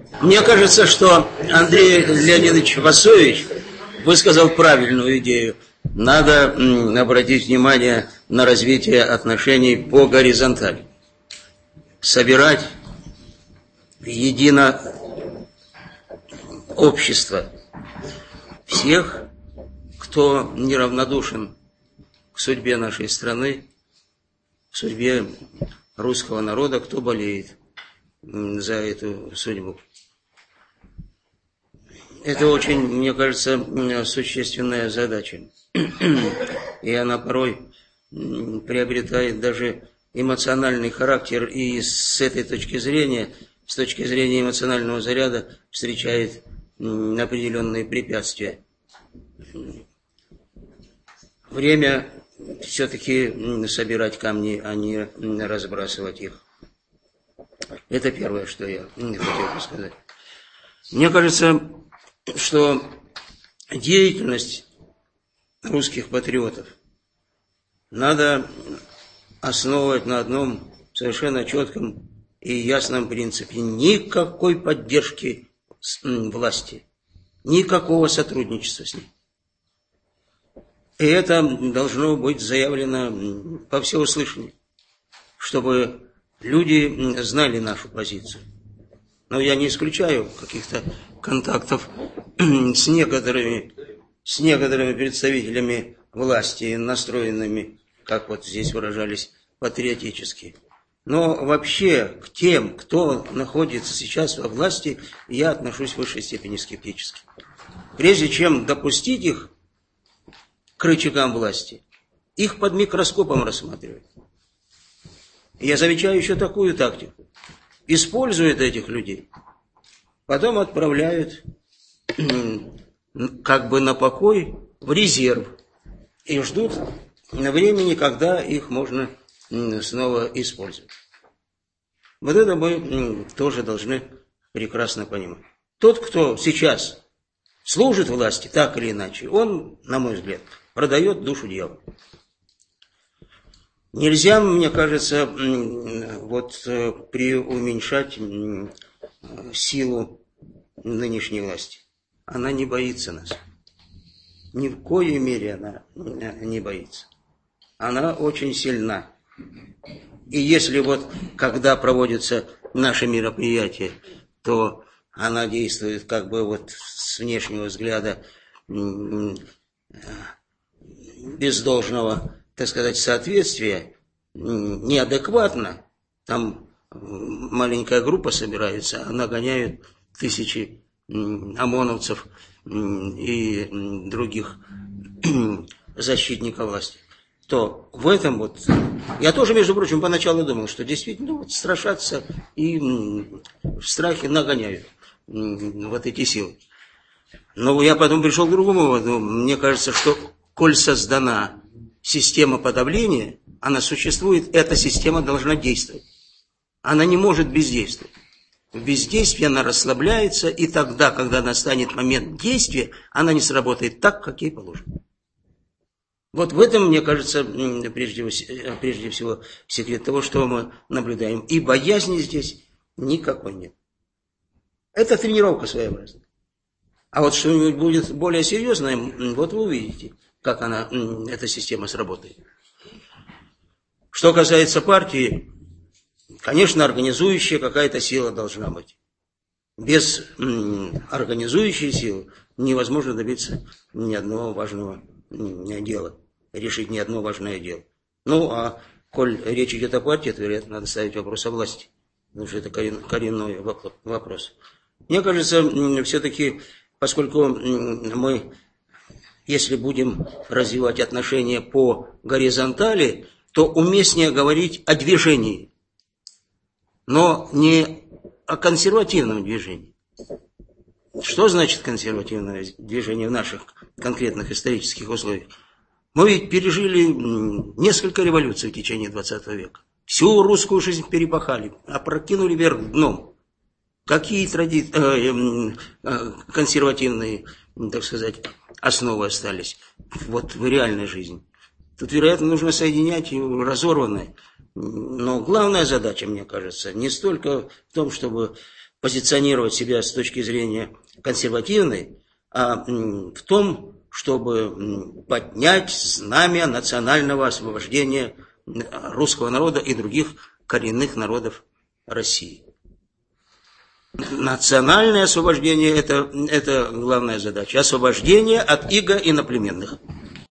Мне кажется, что Андрей Леонидович Васович высказал правильную идею. Надо обратить внимание на развитие отношений по горизонтали. Собирать едино общество всех, кто неравнодушен к судьбе нашей страны, к судьбе русского народа, кто болеет за эту судьбу. Это очень, мне кажется, существенная задача. И она порой приобретает даже эмоциональный характер, и с этой точки зрения, с точки зрения эмоционального заряда, встречает определенные препятствия. Время все-таки собирать камни, а не разбрасывать их. Это первое, что я хотел бы сказать. Мне кажется, что деятельность русских патриотов надо основывать на одном совершенно четком и ясном принципе. Никакой поддержки власти, никакого сотрудничества с ней. И это должно быть заявлено по всеуслышанию, чтобы люди знали нашу позицию. Но я не исключаю каких-то контактов с некоторыми представителями власти, настроенными, как вот здесь выражались, патриотически. Но вообще к тем, кто находится сейчас во власти, я отношусь в высшей степени скептически. Прежде чем допустить их к рычагам власти, их под микроскопом рассматривать. Я замечаю еще такую тактику. Используют этих людей, потом отправляют как бы на покой в резерв и ждут времени, когда их можно снова использовать. Вот это мы тоже должны прекрасно понимать. Тот, кто сейчас служит власти, так или иначе, он, на мой взгляд, продает душу дьяволу. Нельзя, мне кажется, вот преуменьшать силу нынешней власти. Она не боится нас. Ни в коей мере она не боится. Она очень сильна. И если вот, когда проводятся наши мероприятия, то она действует как бы вот с внешнего взгляда без должного, так сказать, соответствия, неадекватно. Там маленькая группа собирается, а нагоняют тысячи ОМОНовцев и других защитников власти. То в этом вот... Я тоже, между прочим, поначалу думал, что действительно вот страшатся и в страхе нагоняют вот эти силы. Но я потом пришел к другому выводу. Мне кажется, что коль создана система подавления, она существует, эта система должна действовать. Она не может бездействовать. В бездействии она расслабляется, и тогда, когда настанет момент действия, она не сработает так, как ей положено. Вот в этом, мне кажется, прежде всего секрет того, что мы наблюдаем. И боязни здесь никакой нет. Это тренировка своеобразная. А вот что-нибудь будет более серьезное, вот вы увидите, как эта система сработает. Что касается партии, конечно, организующая какая-то сила должна быть. Без организующей силы невозможно добиться ни одного важного дела, решить ни одно важное дело. Ну, а коль речь идет о партии, то, вероятно, надо ставить вопрос о власти, потому что это коренной вопрос. Мне кажется, все-таки, поскольку мы, если будем развивать отношения по горизонтали, то уместнее говорить о движении, но не о консервативном движении. Что значит консервативное движение в наших конкретных исторических условиях? Мы ведь пережили несколько революций в течение 20 века. Всю русскую жизнь перепахали, опрокинули вверх дном. Какие консервативные, так сказать, основы остались вот в реальной жизни? Тут, вероятно, нужно соединять разорванное. Но главная задача, мне кажется, не столько в том, чтобы позиционировать себя с точки зрения консервативной, а в том, чтобы поднять знамя национального освобождения русского народа и других коренных народов России. Национальное освобождение – это главная задача. Освобождение от иго иноплеменных.